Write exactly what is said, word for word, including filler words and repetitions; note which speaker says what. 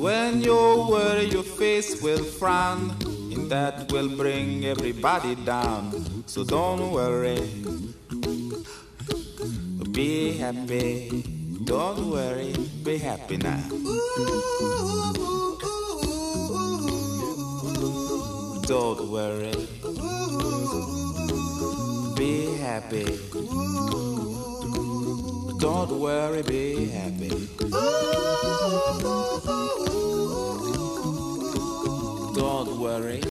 Speaker 1: when you worry, your face will frown, and that will bring everybody down. So don't worry, be happy. Don't worry, be happy now. Don't worry, be happy. Don't worry, be happy. Don't worry.